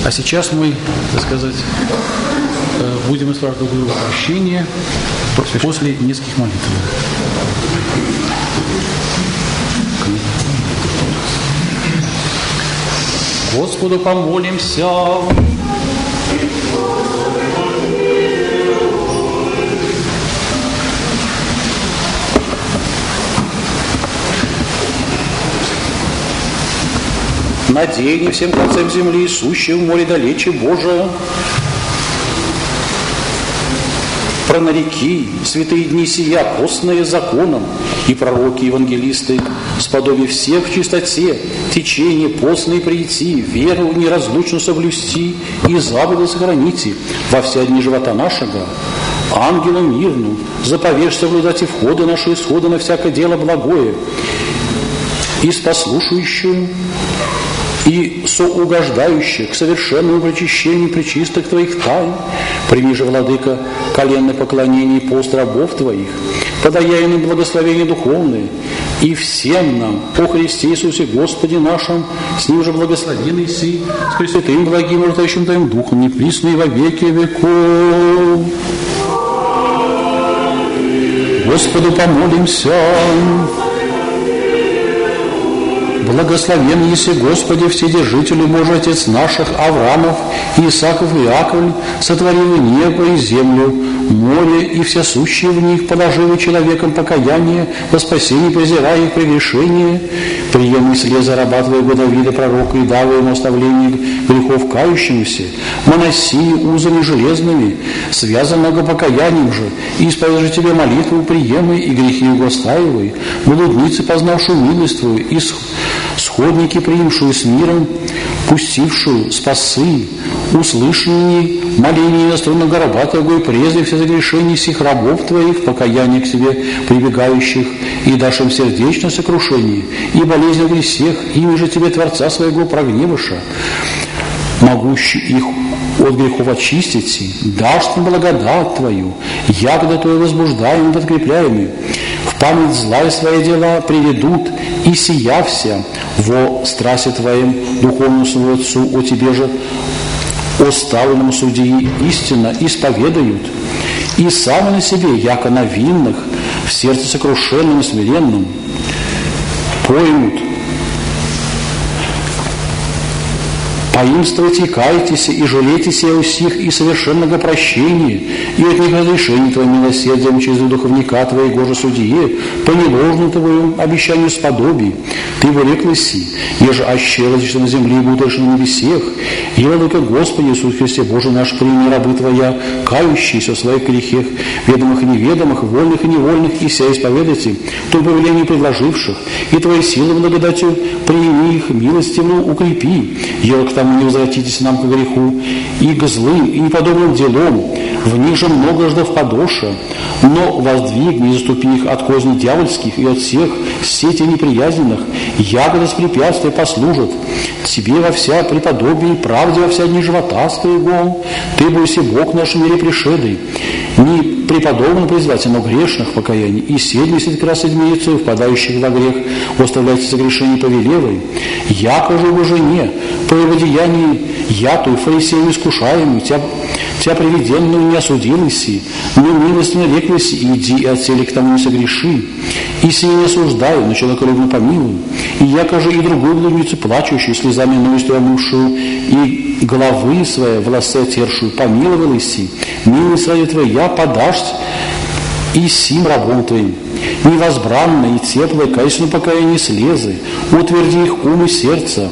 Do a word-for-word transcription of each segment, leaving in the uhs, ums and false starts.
А сейчас мы, так сказать, будем исправлять друг друга прощения после нескольких молитв. Господу помолимся. Надень всем концам земли, сущим в море далече Божия. Пронареки святые дни сия, постные законом, и пророки, евангелисты, сподоби всех в чистоте, течение постные прийти, веру неразлучно соблюсти, и заповеди сохраните во все дни живота нашего. Ангелу мирну заповешь соблюдать и входы наши, исходы на всякое дело благое, и с послушающим, и соугождающих к совершенному причащению пречистых Твоих тайн, прими же, Владыка, коленное поклонение и пост рабов Твоих, подаяй им благословение духовное, и всем нам, по Христе Иисусе Господе нашим, с Ним же благословенный си, с Пресвятым благим и рождающим Твоим Духом, неприсно во веки веков. Господу помолимся. Благословен еси, Господи, Вседержителю Божий, Отец наших Авраамов, Исааков и Иаковль, сотворил небо и землю, море и все сущие в них, положил человеком покаяние, во спасение презирая их прегрешение, приемный слез зарабатывая Давида пророка и дал ему оставление грехов кающимся, моноси узами железными, связанного покаянием же, и исповедуй тебе молитву приемы и грехи его оставивай, блудницы, познавшую милость Твою, и сходники, приимшую с миром, пустившую спасы, услышанные моления иностранно горбатого, и презри все загрешения сих рабов Твоих, покаяние к Тебе прибегающих, и дашь им сердечное сокрушение, и болезнь в всех, ими же Тебе, Творца своего, прогневаша, могущий их от грехов очистить, дашь им благодать Твою, ягода Твою возбуждаем и подкрепляем, в память зла и свои дела приведут, и сия вся во страсти Твоем духовному своему Отцу о Тебе же оставленному судьи истинно исповедают, и сами на себе, яко на винных, в сердце сокрушенным и смиренным, поймут, поимствуйте, кайтесь, и жалейте себя усих, и совершенного прощения, и от них разрешения Твоим милосердием через духовника Твоего же судьи, по неложному Твоему обещанию сподобий, Ты вырекласи, еже аще различно на земле будут решены на небесех, и владыка Господи Иисус Христе Боже наш, прими рабы Твоя, кающиеся в своих грехах, ведомых и неведомых, вольных и невольных, и ся исповедайте, то повелению предложивших, и Твоей силы благодатью прими их, милостивно укрепи, ел к тому не возвратитесь нам к греху, и к злым, и неподобным делам, в них же много ждав подоша, но воздвигни и заступи их от козней дьявольских и от всех сети неприязненных, ягода с препятствия послужат Тебе во вся преподобие, правде во вся дни живота своего, Ты бойся Бог наш в мире пришедший, не преподобным призвать, но грешных покаяний, и семьдесят раз изменится, впадающих во грех, оставляйте согрешение повелевой, яко же в жене, по его деянии, я, той фарисею искушаемый, тебя, тебя приведенную не осудилась, но милостно реклась, иди и отсели к тому не согреши, и сие не осуждаю, но человеколюбно помилуй, и яко же и другую блудницу, плачущую, слезами новостью омывшую, и головы свои волосы тершую, помиловалась, милость ради Твоя подашь и сим рабом Твоим, невозбранно и теплое, качественно покаяние слезы, утверди их ум и сердце,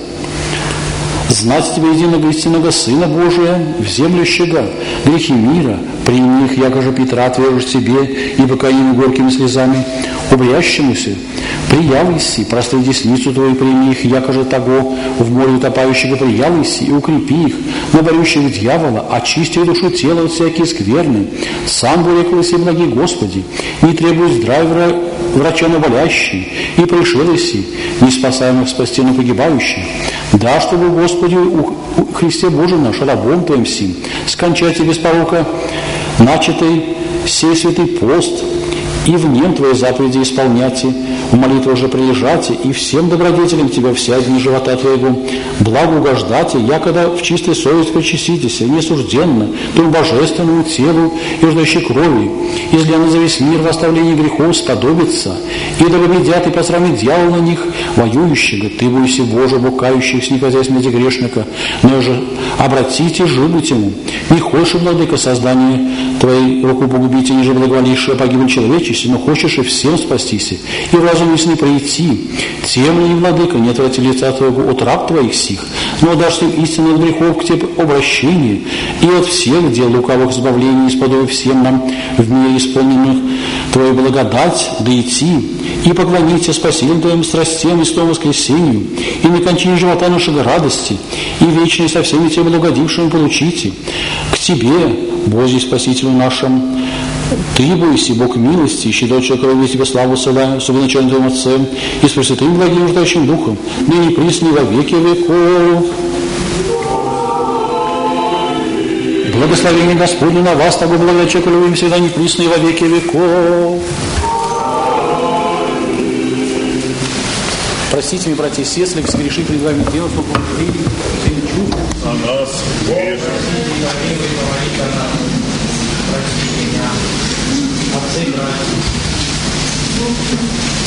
знать Тебя единого истинного Сына Божия, вземлющего грехи мира, прими их, яко же Петра отвержешь Тебе, и покаянием горькими слезами, убрящемуся, приявайся, простри десницу Твою, прими их, яко же того в море утопающего приявайся, и укрепи их, на борющих дьявола, очисти душу тела от всякие скверны, сам буреклайся, благий Господи, не требуй здравия врача навалящий, и пришелайся, не спасаемых спасти, но погибающих, да, чтобы, Господи, у Христе Боже наш, рабом Твоим сим, скончайте без порока начатый сей святый пост, и в нем Твои заповеди исполняйте, в молитвах же прилежате, и всем добродетелям Тебя вся дни живота Твоего, благо угождате, якогда в чистой совесть причаститесь, несужденно, тому божественному телу и ждущей крови, изляно за весь мир в оставлении грехов сподобится, и да победят и посрамит дьявол на них, воюющего, Ты бойся Боже, букающих с неказя смерти грешника, но же обратите жибуть ему, не хочешь, владыка, создание Твоей руку погубить, и ниже благоволишь погибнуть человечески, но хочешь и всем спастись, и в разуме с ней прийти, тем ли, владыка, не отврати лица Твоего от раб Твоих сих, но дашь им истинных грехов к Тебе обращение, и от всех дел лукавых избавлений исподоби всем нам в мире исполненных Твою благодать да идти, и поклониться спасителям Твоим страстям и стом воскресению, и на кончине живота нашего радости, и вечной со всеми Тебе благодившими получите. К Тебе, Боже Спасителю нашим, Ты бойся, Бог милости, ищи дочь крови Тебе славу ссылаю, собоначальным Твоим Отцем, и с Пресвятым благим ждающим Духом, ныне присно и во веки веков. Благословение Господне на вас, Тобой благодать любим всегда неприсно и во веки веков. Простите меня, братья и сестры, если согрешили перед вами дело, что получили, о нас грешных. Прости меня, отцы и братья.